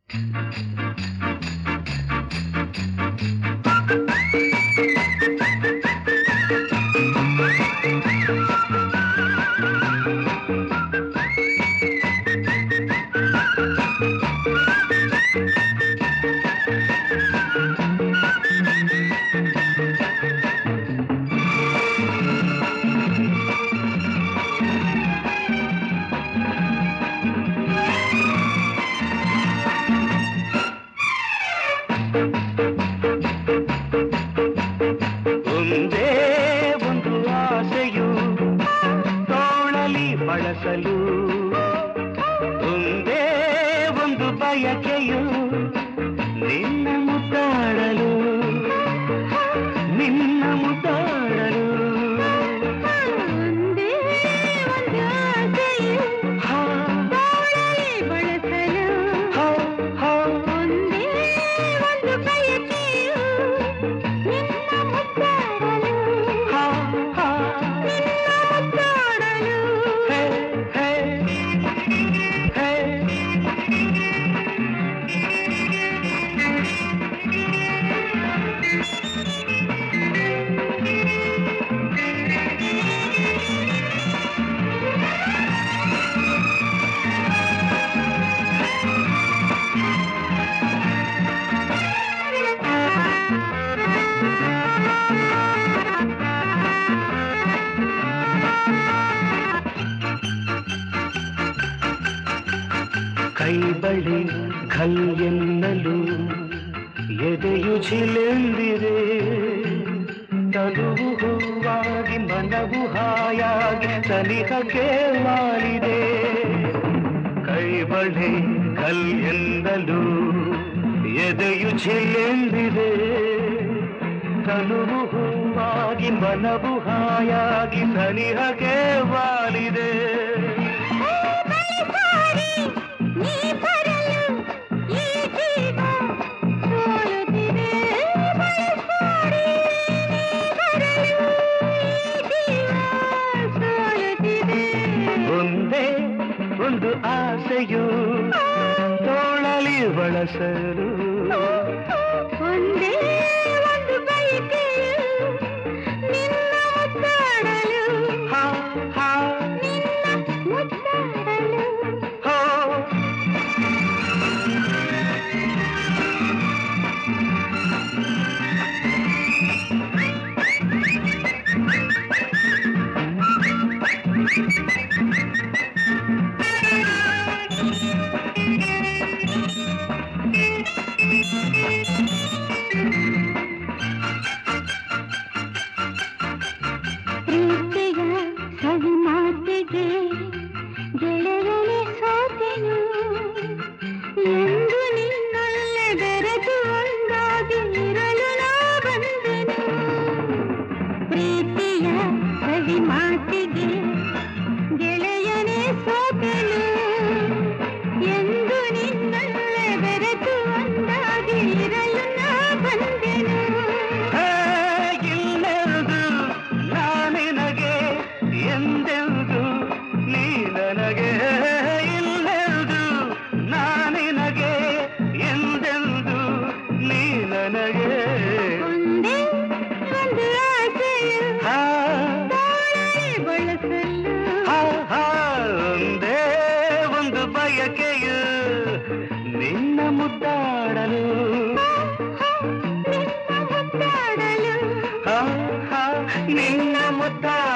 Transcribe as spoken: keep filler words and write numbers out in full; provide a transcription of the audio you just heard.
ಒಂದೇ ಒಂದು ಆಸೆಯು ತೋಳಲಿ ಬಳಸಲು, ಒಂದೇ ಒಂದು ಬಯಕೆಯು ನಿನ್ನ ಮುದ್ದಾಡಲು, ನಿನ್ನ ಮುದ್ದಾಡಲು. ಒಂದೇ ಒಂದು ಆಸೆಯು ತೋಳಲಿ ಬಳಸಲು, ಒಂದೇ ಒಂದು ಬಯಕೆಯು ನಿನ್ನ ಮುದ್ದಾಡಲು, ನಿನ್ನ ಮುದ್ದಾಡಲು. ಹೇ ಹೇ ಹೇ ಕೈ ಬಳಿ ಘಲ್ ಎನ್ನಲು ಎದೆಯು ಝಿಲೆಂದಿರೆ, ತನುವು ಹೂವಾಗಿ ಮನವು ಹಾಯಾಗಿ ಸನಿಹಕ್ಕೆ ವಾಲಿದೆ. ಕೈ ಬಳಿ ಘಲ್ ಎನ್ನಲು ಎದೆಯು ಝಿಲೆಂದಿರೆ, ತನುವು ಹೂವಾಗಿ ಮನವು ಹಾಯಾಗಿ ಸನಿಹಕ್ಕೆ ವಾಲಿದೆ. ನೀ ಬರಲು ಈ ಜೀವ ಸೋಲುತ್ತಿದೆ, ಬಯಸಾಡಿ ನೀ ಬರಲು ಈ ಜೀವ ಸೋಲುತ್ತಿದೆ. ಒಂದೇ ಒಂದು ಆಸೆಯು ತೋಳಲಿ ಬಳಸಲು, ಒಂದೇ ಒಂದು ಬಯಕೆಯು ನಿನ್ನ ಮುದ್ದಾಡಲು, ಹಾ ಹಾ ನಿನ್ನ ಮುದ್ದಾಡಲು. ಹೋ. ಪ್ರೀತಿಯ ಸವಿ ಮಾತಿಗೆ ಗೆಳೆಯನೇ ಸೋತೆನು, ಎಂದು ನಿನ್ನಲ್ಲೇ ಬೆರೆತು ಒಂದಾಗಿ ಇರಲು ನಾ ಬಂದೆನು. ಪ್ರೀತಿಯ ಸವಿ ಮಾತಿಗೆ ಗೆಳೆಯನೇ ಸೋತೆನು, ಎಂದು ನಿನ್ನಲ್ಲೇ ಬೆರೆತು ಒಂದಾಗಿ ಇರಲು ನಾ ಬಂದೆನು. ಇಲ್ಲೆಂದು ನಾನಿನಗೆ ಎಂದೆಂದು ನೀ ನನಗೆ, ಇಲ್ಲೆಂದು ನಾನಿನಗೆ ಎಂದೆಂದು ನೀ ನನಗೆ. ಒಂದೇ ಒಂದು ಆಸೆಯು ಹಾ ತೋಳಲಿ ಬಳಸಲು, ಹಾ ಹಾ ಒಂದೇ ಒಂದು ಬಯಕೆಯು ನಿನ್ನ ಮುದ್ದಾಡಲು, ನಿನ್ನ ಮುದ್ದಾಡಲು. ಹಾ ಹಾ ನಿನ್ನ ಮುದ್ದಾಡಲು.